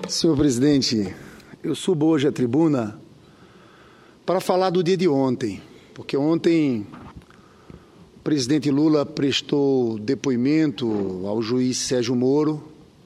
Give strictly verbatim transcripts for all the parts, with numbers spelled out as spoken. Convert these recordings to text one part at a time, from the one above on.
Senhor presidente, eu subo hoje à tribuna para falar do dia de ontem, porque ontem o presidente Lula prestou depoimento ao juiz Sérgio Moro.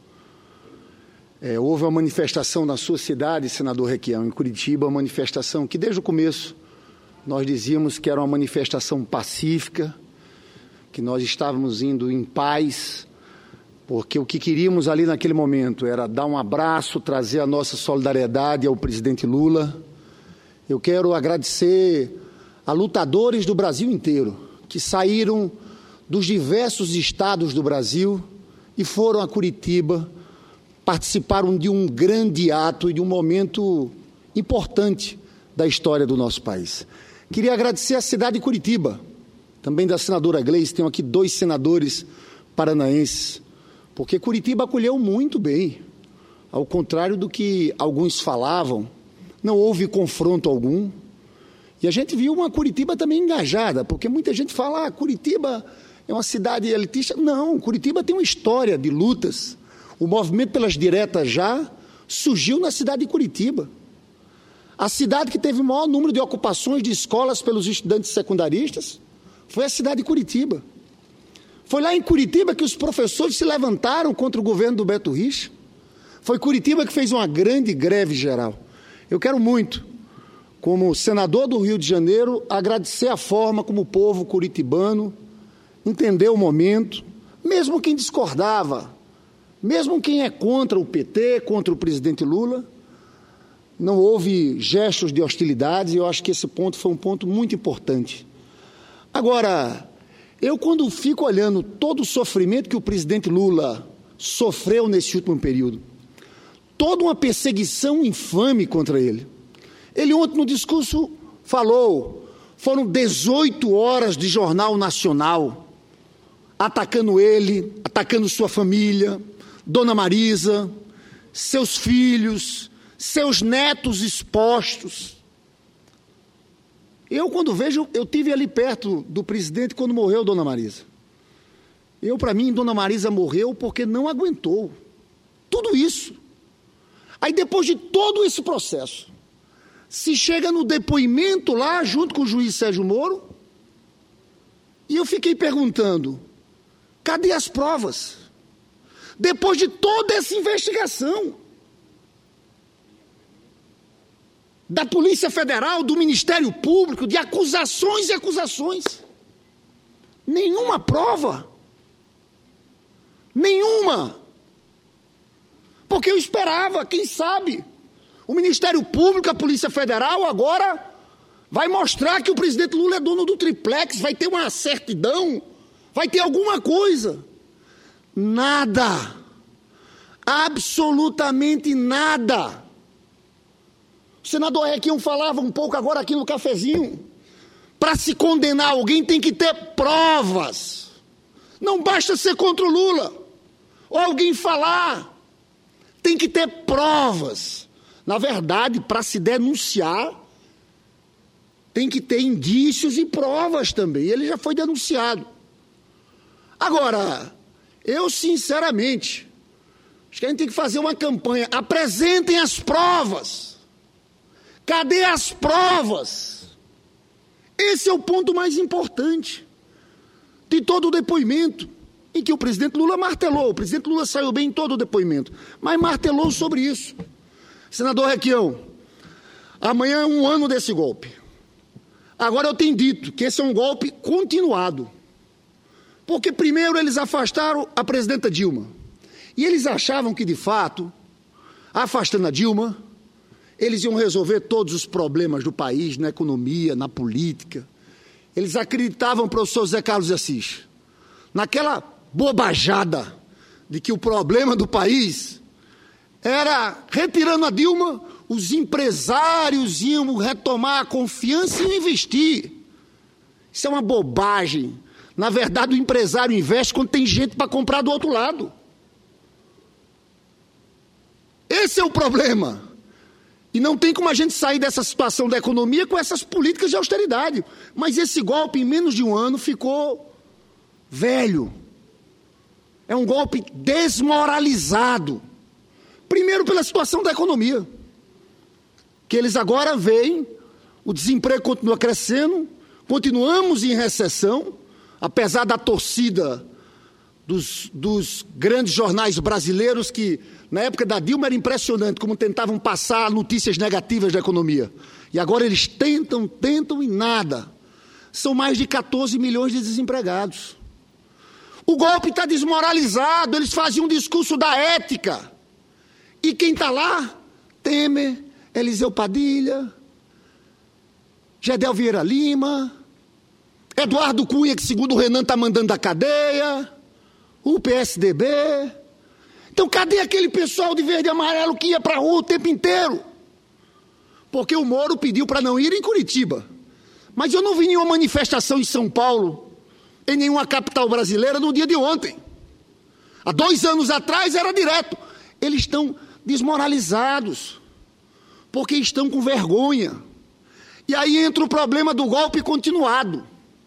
É, houve uma manifestação na sua cidade, senador Requião, em Curitiba, uma manifestação que desde o começo nós dizíamos que era uma manifestação pacífica, que nós estávamos indo em paz, porque o que queríamos ali naquele momento era dar um abraço, trazer a nossa solidariedade ao presidente Lula. Eu quero agradecer a lutadores do Brasil inteiro, que saíram dos diversos estados do Brasil e foram a Curitiba, participaram de um grande ato e de um momento importante da história do nosso país. Queria agradecer a cidade de Curitiba, também da senadora Gleice, tenho aqui dois senadores paranaenses, porque Curitiba acolheu muito bem, ao contrário do que alguns falavam, não houve confronto algum, e a gente viu uma Curitiba também engajada, porque muita gente fala, ah, Curitiba é uma cidade elitista. Não, Curitiba tem uma história de lutas. O movimento pelas diretas já surgiu na cidade de Curitiba. A cidade que teve o maior número de ocupações de escolas pelos estudantes secundaristas foi a cidade de Curitiba. Foi lá em Curitiba que os professores se levantaram contra o governo do Beto Richa. Foi Curitiba que fez uma grande greve geral. Eu quero muito, como senador do Rio de Janeiro, agradecer a forma como o povo curitibano entendeu o momento, mesmo quem discordava, mesmo quem é contra o P T, contra o presidente Lula, não houve gestos de hostilidade, e eu acho que esse ponto foi um ponto muito importante. Agora, eu quando fico olhando todo o sofrimento que o presidente Lula sofreu nesse último período, toda uma perseguição infame contra ele. Ele ontem no discurso falou, foram dezoito horas de jornal nacional, atacando ele, atacando sua família, Dona Marisa, seus filhos, seus netos expostos. Eu, quando vejo, eu tive ali perto do presidente quando morreu Dona Marisa. Eu, para mim, Dona Marisa morreu porque não aguentou tudo isso. Aí, depois de todo esse processo, se chega no depoimento lá, junto com o juiz Sérgio Moro, e eu fiquei perguntando, cadê as provas? Depois de toda essa investigação da Polícia Federal, do Ministério Público, de acusações e acusações, nenhuma prova, nenhuma, porque eu esperava, quem sabe, o Ministério Público, a Polícia Federal agora vai mostrar que o presidente Lula é dono do triplex, vai ter uma certidão, vai ter alguma coisa. Nada, absolutamente nada. O senador Requião falava um pouco agora aqui no cafezinho, para se condenar alguém tem que ter provas, não basta ser contra o Lula, ou alguém falar, tem que ter provas. Na verdade, para se denunciar, tem que ter indícios e provas também, ele já foi denunciado. Agora, eu sinceramente, acho que a gente tem que fazer uma campanha, apresentem as provas. Cadê as provas? Esse é o ponto mais importante de todo o depoimento, em que o presidente Lula martelou. O presidente Lula saiu bem em todo o depoimento, mas martelou sobre isso. Senador Requião, amanhã é um ano desse golpe. Agora eu tenho dito que esse é um golpe continuado. Porque primeiro eles afastaram a presidenta Dilma. E eles achavam que, de fato, afastando a Dilma, eles iam resolver todos os problemas do país, na economia, na política. Eles acreditavam, professor Zé Carlos de Assis, naquela bobajada de que o problema do país era, retirando a Dilma, os empresários iam retomar a confiança e investir. Isso é uma bobagem. Na verdade, o empresário investe quando tem gente para comprar do outro lado. Esse é o problema. E não tem como a gente sair dessa situação da economia com essas políticas de austeridade. Mas esse golpe, em menos de um ano, ficou velho. É um golpe desmoralizado. Primeiro, pela situação da economia, que eles agora veem, o desemprego continua crescendo, continuamos em recessão, apesar da torcida dos, dos grandes jornais brasileiros que, na época da Dilma, era impressionante como tentavam passar notícias negativas da economia. E agora eles tentam, tentam e nada. São mais de quatorze milhões de desempregados. O golpe está desmoralizado, eles faziam um discurso da ética. E quem está lá? Temer, Eliseu Padilha, Gedel Vieira Lima, Eduardo Cunha, que segundo o Renan está mandando da cadeia, o P S D B. Então cadê aquele pessoal de verde e amarelo que ia para a rua o tempo inteiro? Porque o Moro pediu para não ir em Curitiba. Mas eu não vi nenhuma manifestação em São Paulo, em nenhuma capital brasileira, no dia de ontem. Há dois anos atrás era direto. Eles estão desmoralizados, porque estão com vergonha. E aí entra o problema do golpe continuado,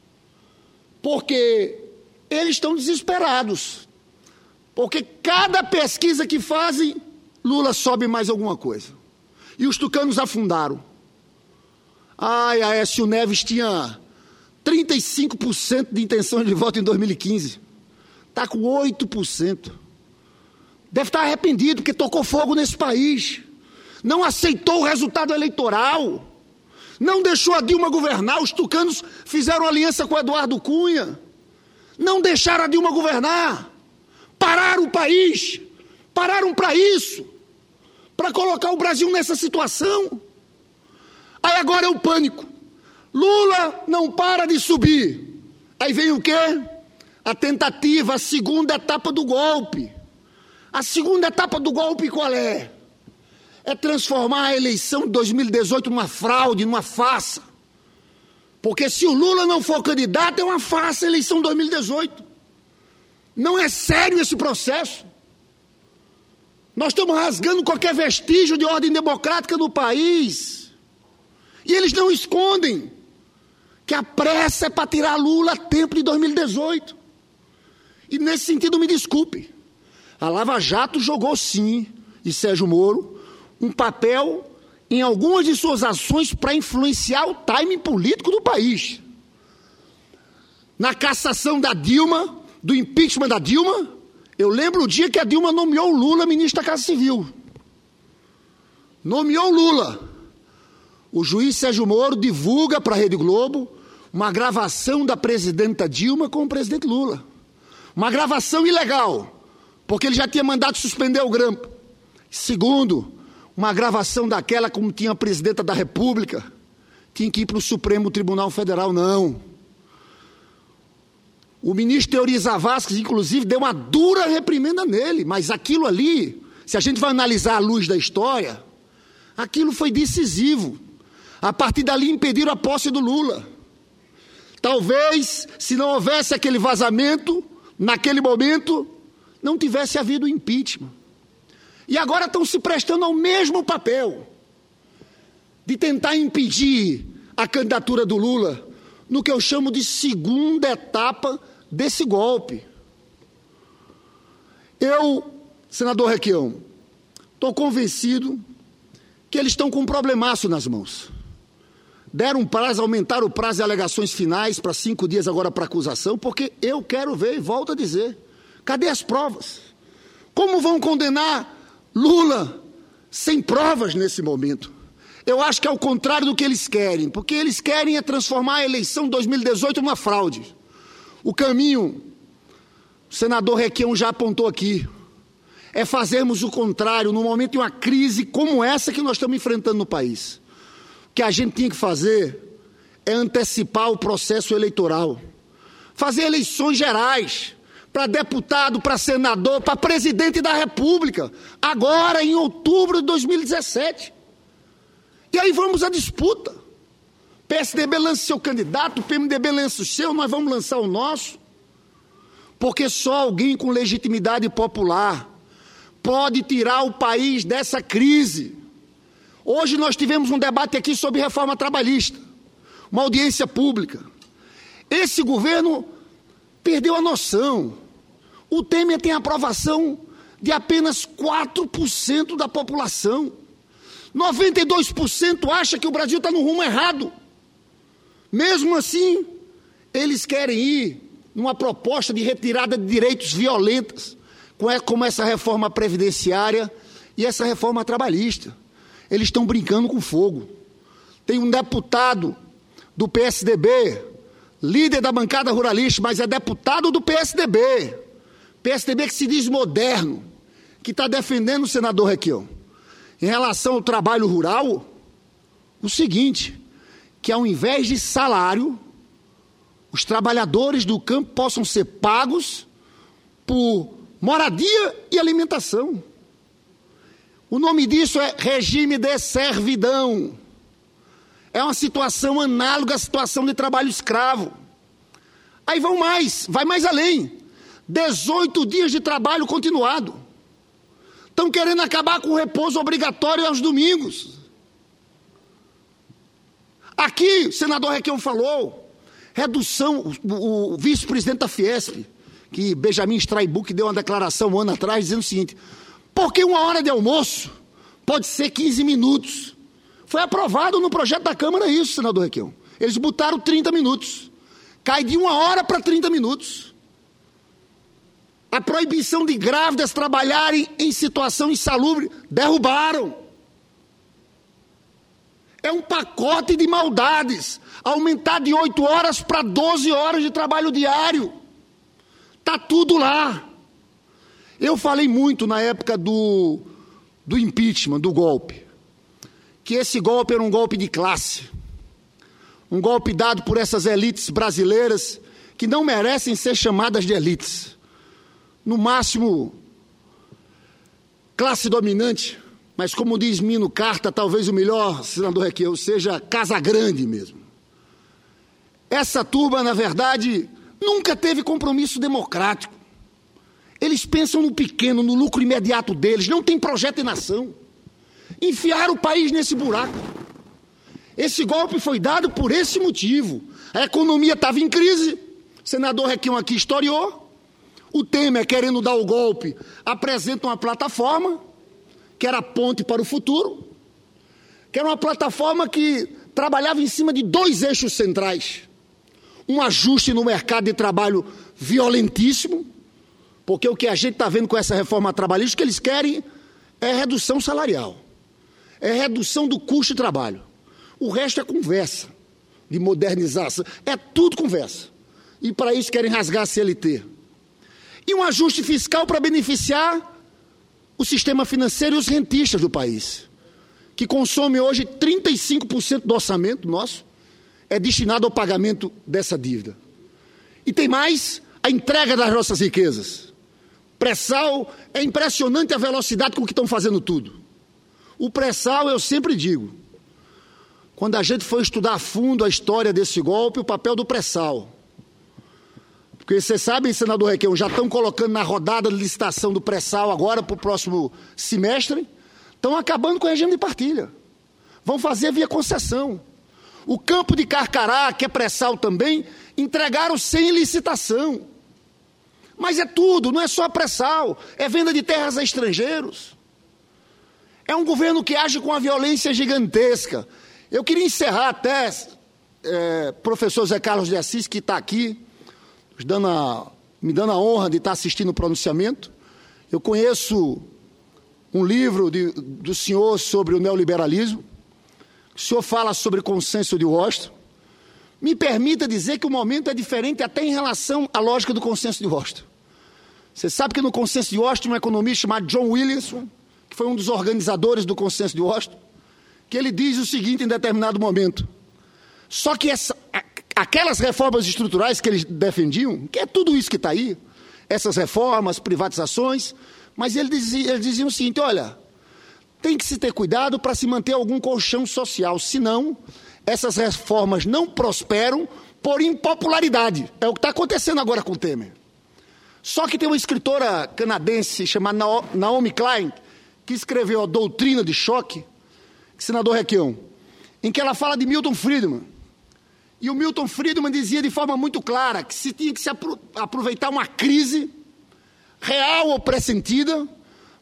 porque eles estão desesperados, porque cada pesquisa que fazem, Lula sobe mais alguma coisa. E os tucanos afundaram. Ai, Aécio Neves tinha trinta e cinco por cento de intenção de voto em dois mil e quinze. Está com oito por cento. Deve estar arrependido, porque tocou fogo nesse país. Não aceitou o resultado eleitoral. Não deixou a Dilma governar. Os tucanos fizeram aliança com o Eduardo Cunha. Não deixaram a Dilma governar. Pararam o país. Pararam para isso. Para colocar o Brasil nessa situação. Aí agora é o pânico. Lula não para de subir. Aí vem o quê? A tentativa, a segunda etapa do golpe. A segunda etapa do golpe qual é? É transformar a eleição de dois mil e dezoito numa fraude, numa farsa. Porque se o Lula não for candidato, é uma farsa a eleição de dois mil e dezoito. Não é sério esse processo. Nós estamos rasgando qualquer vestígio de ordem democrática no país. E eles não escondem que a pressa é para tirar Lula a tempo de dois mil e dezoito. E nesse sentido, me desculpe, a Lava Jato jogou sim, e Sérgio Moro, um papel em algumas de suas ações para influenciar o timing político do país. Na cassação da Dilma, do impeachment da Dilma, eu lembro o dia que a Dilma nomeou o Lula ministro da Casa Civil. Nomeou o Lula. O juiz Sérgio Moro divulga para a Rede Globo uma gravação da presidenta Dilma com o presidente Lula. Uma gravação ilegal, porque ele já tinha mandado suspender o grampo. Segundo, uma gravação daquela como tinha a presidenta da República, tinha que ir para o Supremo Tribunal Federal, não. O ministro Teori Zavascki, inclusive, deu uma dura reprimenda nele, mas aquilo ali, se a gente vai analisar à luz da história, aquilo foi decisivo. A partir dali impediram a posse do Lula. Talvez, se não houvesse aquele vazamento, naquele momento, não tivesse havido impeachment. E agora estão se prestando ao mesmo papel de tentar impedir a candidatura do Lula no que eu chamo de segunda etapa desse golpe. Eu, senador Requião, estou convencido que eles estão com um problemaço nas mãos. Deram um prazo, aumentaram o prazo de alegações finais para cinco dias agora para acusação, porque eu quero ver, e volto a dizer, cadê as provas? Como vão condenar Lula sem provas nesse momento? Eu acho que é o contrário do que eles querem, porque eles querem é transformar a eleição de dois mil e dezoito numa fraude. O caminho, o senador Requião já apontou aqui, é fazermos o contrário no momento de uma crise como essa que nós estamos enfrentando no país. O que a gente tinha que fazer é antecipar o processo eleitoral, fazer eleições gerais para deputado, para senador, para presidente da República, agora em outubro de dois mil e dezessete. E aí vamos à disputa. P S D B lança seu candidato, o P M D B lança o seu, nós vamos lançar o nosso. Porque só alguém com legitimidade popular pode tirar o país dessa crise. Hoje nós tivemos um debate aqui sobre reforma trabalhista, uma audiência pública. Esse governo perdeu a noção. O Temer tem aprovação de apenas quatro por cento da população. noventa e dois por cento acha que o Brasil está no rumo errado. Mesmo assim, eles querem ir numa proposta de retirada de direitos violentas, como essa reforma previdenciária e essa reforma trabalhista. Eles estão brincando com fogo. Tem um deputado do P S D B, líder da bancada ruralista, mas é deputado do P S D B. P S D B que se diz moderno, que está defendendo o senador Requião, em relação ao trabalho rural, o seguinte, que ao invés de salário, os trabalhadores do campo possam ser pagos por moradia e alimentação. O nome disso é regime de servidão. É uma situação análoga à situação de trabalho escravo. Aí vão mais, vai mais além. dezoito dias de trabalho continuado. Estão querendo acabar com o repouso obrigatório aos domingos. Aqui, o senador Requião falou, redução, o, o vice-presidente da Fiesp, que Benjamin Straibuck deu uma declaração um ano atrás, dizendo o seguinte, porque uma hora de almoço pode ser quinze minutos. Foi aprovado no projeto da Câmara isso, senador Requião. Eles botaram trinta minutos. Cai de uma hora para trinta minutos. A proibição de grávidas trabalharem em situação insalubre, derrubaram. É um pacote de maldades. Aumentar de oito horas para doze horas de trabalho diário. Está tudo lá. Eu falei muito na época do, do impeachment, do golpe, que esse golpe era um golpe de classe. Um golpe dado por essas elites brasileiras que não merecem ser chamadas de elites. No máximo, classe dominante, mas como diz Mino Carta, talvez o melhor, senador Requião, seja Casa Grande mesmo. Essa turma, na verdade, nunca teve compromisso democrático. Eles pensam no pequeno, no lucro imediato deles, não tem projeto de nação. Enfiaram o país nesse buraco. Esse golpe foi dado por esse motivo. A economia estava em crise, o senador Requião aqui historiou. O Temer, querendo dar o golpe, apresenta uma plataforma, que era a ponte para o futuro, que era uma plataforma que trabalhava em cima de dois eixos centrais. Um ajuste no mercado de trabalho violentíssimo, porque o que a gente está vendo com essa reforma trabalhista, o que eles querem é redução salarial, é redução do custo de trabalho. O resto é conversa, de modernização, é tudo conversa. E para isso querem rasgar a C L T. E um ajuste fiscal para beneficiar o sistema financeiro e os rentistas do país, que consome hoje trinta e cinco por cento do orçamento nosso, é destinado ao pagamento dessa dívida. E tem mais, a entrega das nossas riquezas. Pré-sal, é impressionante a velocidade com que estão fazendo tudo. O pré-sal, eu sempre digo, quando a gente for estudar a fundo a história desse golpe, o papel do pré-sal. Porque vocês sabem, senador Requião, já estão colocando na rodada de licitação do pré-sal agora para o próximo semestre, estão acabando com o regime de partilha. Vão fazer via concessão. O campo de Carcará, que é pré-sal também, entregaram sem licitação. Mas é tudo, não é só pré-sal, é venda de terras a estrangeiros. É um governo que age com uma violência gigantesca. Eu queria encerrar até, é, professor Zé Carlos de Assis, que está aqui, dando a, me dando a honra de estar assistindo o pronunciamento. Eu conheço um livro de, do senhor sobre o neoliberalismo. O senhor fala sobre consenso de Washington. Me permita dizer que o momento é diferente até em relação à lógica do consenso de Washington. Você sabe que no consenso de Washington, um economista chamado John Williamson, que foi um dos organizadores do consenso de Washington, que ele diz o seguinte em determinado momento, só que essa, aquelas reformas estruturais que eles defendiam, que é tudo isso que está aí, essas reformas, privatizações, mas ele dizia, eles diziam o seguinte, olha, tem que se ter cuidado para se manter algum colchão social, senão essas reformas não prosperam por impopularidade. É o que está acontecendo agora com o Temer. Só que tem uma escritora canadense chamada Naomi Klein, que escreveu A Doutrina de Choque, senador Requião, em que ela fala de Milton Friedman. E o Milton Friedman dizia de forma muito clara que se tinha que se apro- aproveitar uma crise real ou pressentida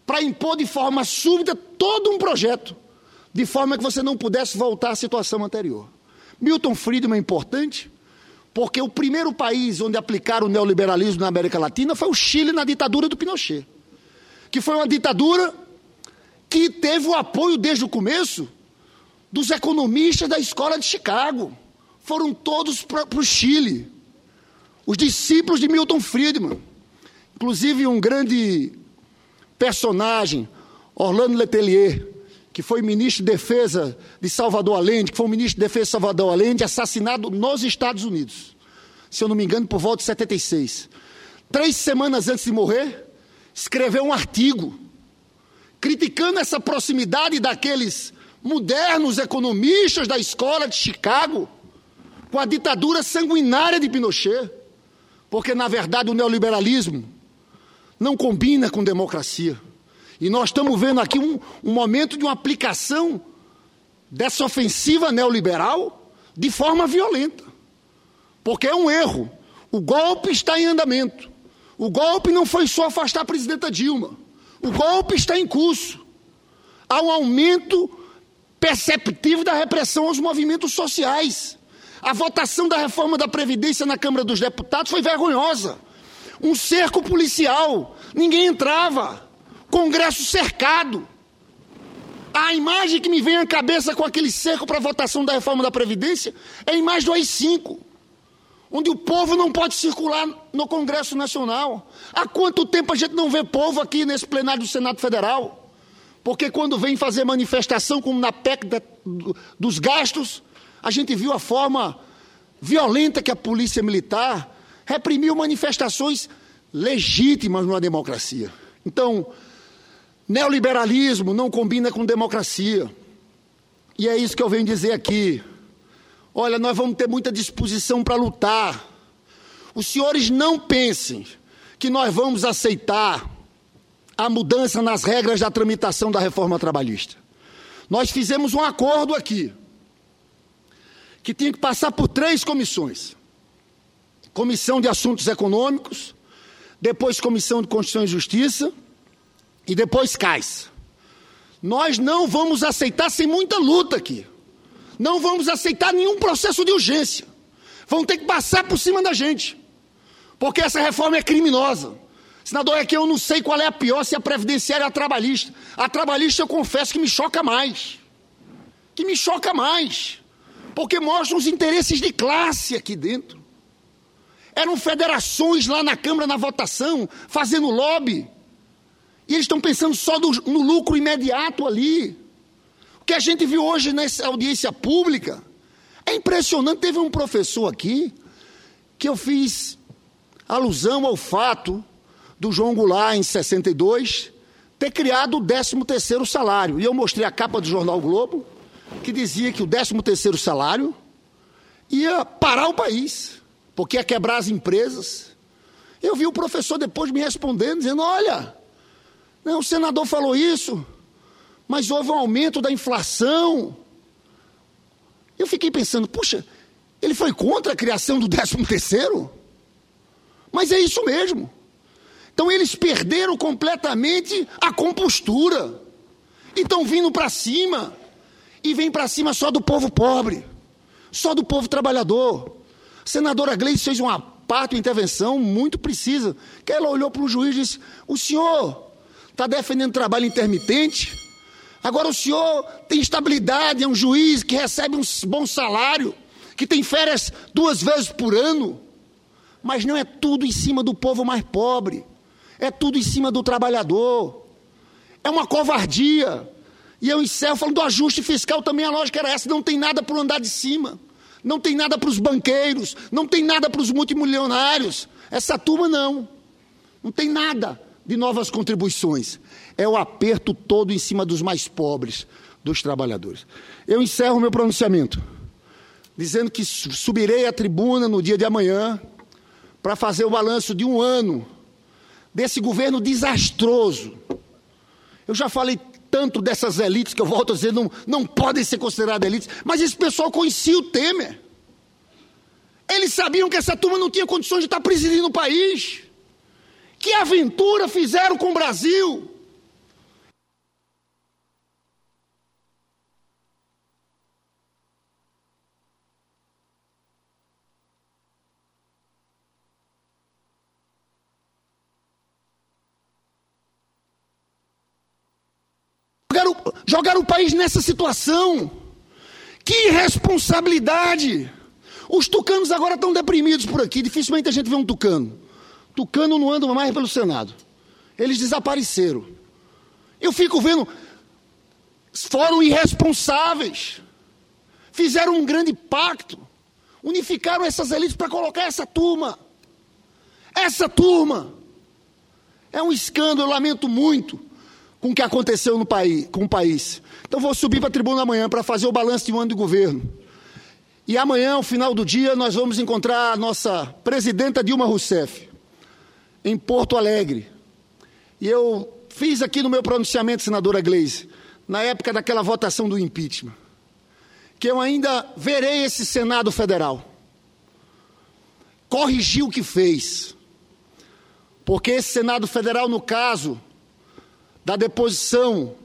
para impor de forma súbita todo um projeto, de forma que você não pudesse voltar à situação anterior. Milton Friedman é importante, porque o primeiro país onde aplicaram o neoliberalismo na América Latina foi o Chile, na ditadura do Pinochet, que foi uma ditadura que teve o apoio desde o começo dos economistas da escola de Chicago. Foram todos para o Chile, os discípulos de Milton Friedman. Inclusive um grande personagem, Orlando Letelier, que foi ministro de Defesa de Salvador Allende, que foi o ministro de Defesa de Salvador Allende, assassinado nos Estados Unidos, se eu não me engano, por volta de setenta e seis. Três semanas antes de morrer, escreveu um artigo criticando essa proximidade daqueles modernos economistas da escola de Chicago com a ditadura sanguinária de Pinochet, porque, na verdade, o neoliberalismo não combina com democracia. E nós estamos vendo aqui um, um momento de uma aplicação dessa ofensiva neoliberal de forma violenta, porque é um erro. O golpe está em andamento. O golpe não foi só afastar a presidenta Dilma. O golpe está em curso. Há um aumento perceptível da repressão aos movimentos sociais. A votação da reforma da Previdência na Câmara dos Deputados foi vergonhosa. Um cerco policial, ninguém entrava. Congresso cercado. A imagem que me vem à cabeça com aquele cerco para a votação da reforma da Previdência é a imagem do A I cinco, onde o povo não pode circular no Congresso Nacional. Há quanto tempo a gente não vê povo aqui nesse plenário do Senado Federal? Porque quando vem fazer manifestação, como na P E C da, do, dos gastos, a gente viu a forma violenta que a polícia militar reprimiu manifestações legítimas numa democracia. Então, neoliberalismo não combina com democracia. E é isso que eu venho dizer aqui. Olha, nós vamos ter muita disposição para lutar. Os senhores não pensem que nós vamos aceitar a mudança nas regras da tramitação da reforma trabalhista. Nós fizemos um acordo aqui, que tinha que passar por três comissões. Comissão de Assuntos Econômicos, depois Comissão de Constituição e Justiça, e depois C A S. Nós não vamos aceitar sem muita luta aqui. Não vamos aceitar nenhum processo de urgência. Vão ter que passar por cima da gente. Porque essa reforma é criminosa. Senador, é que eu não sei qual é a pior, se a previdenciária ou a trabalhista. A trabalhista eu confesso que me choca mais. Que me choca mais. Porque mostra os interesses de classe aqui dentro. Eram federações lá na Câmara, na votação, fazendo lobby. E eles estão pensando só do, no lucro imediato ali. O que a gente viu hoje nessa audiência pública é impressionante. Teve um professor aqui que eu fiz alusão ao fato do João Goulart, em sessenta e dois, ter criado o décimo terceiro salário. E eu mostrei a capa do jornal Globo, que dizia que o décimo terceiro salário ia parar o país, porque ia quebrar as empresas. Eu vi o professor depois me respondendo, dizendo, olha, não, o senador falou isso, mas houve um aumento da inflação. Eu fiquei pensando, puxa, ele foi contra a criação do décimo terceiro? Mas é isso mesmo. Então eles perderam completamente a compostura. E estão vindo para cima. E vem para cima só do povo pobre. Só do povo trabalhador. A senadora Gleice fez uma parte, uma intervenção muito precisa. Que ela olhou para o juiz e disse, o senhor está defendendo trabalho intermitente? Agora o senhor tem estabilidade, é um juiz que recebe um bom salário, que tem férias duas vezes por ano. Mas não é tudo em cima do povo mais pobre. É tudo em cima do trabalhador. É uma covardia. E eu encerro falando do ajuste fiscal também, a lógica era essa, não tem nada para o andar de cima. Não tem nada para os banqueiros, não tem nada para os multimilionários. Essa turma não. Não tem nada de novas contribuições. É o aperto todo em cima dos mais pobres, dos trabalhadores. Eu encerro o meu pronunciamento, dizendo que subirei à tribuna no dia de amanhã para fazer o balanço de um ano desse governo desastroso. Eu já falei tanto dessas elites que eu volto a dizer, não, não podem ser consideradas elites, mas esse pessoal conhecia o Temer. Eles sabiam que essa turma não tinha condições de estar presidindo o país. Que aventura fizeram com o Brasil? jogaram o país nessa situação. Que irresponsabilidade! Os tucanos agora estão deprimidos por aqui. Dificilmente a gente vê um tucano. Tucano não anda mais pelo Senado. Eles desapareceram. Eu fico vendo... Foram irresponsáveis. Fizeram um grande pacto. Unificaram essas elites para colocar essa turma. Essa turma. É um escândalo, eu lamento muito com o que aconteceu no país, com o país. Então vou subir para a tribuna amanhã para fazer o balanço de um ano de governo. E amanhã, ao final do dia, nós vamos encontrar a nossa presidenta Dilma Rousseff, em Porto Alegre. E eu fiz aqui no meu pronunciamento, senadora Gleisi, na época daquela votação do impeachment, que eu ainda verei esse Senado Federal corrigir o que fez. Porque esse Senado Federal, no caso da deposição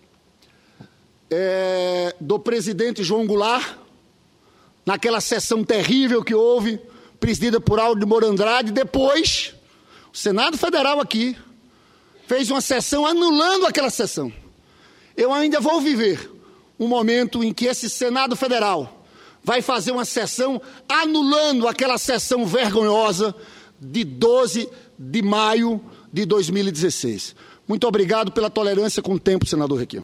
é, do presidente João Goulart, naquela sessão terrível que houve, presidida por Aldo de Moura Andrade, depois o Senado Federal aqui fez uma sessão anulando aquela sessão. Eu ainda vou viver um momento em que esse Senado Federal vai fazer uma sessão anulando aquela sessão vergonhosa de doze de maio de dois mil e dezesseis. Muito obrigado pela tolerância com o tempo, senador Requião.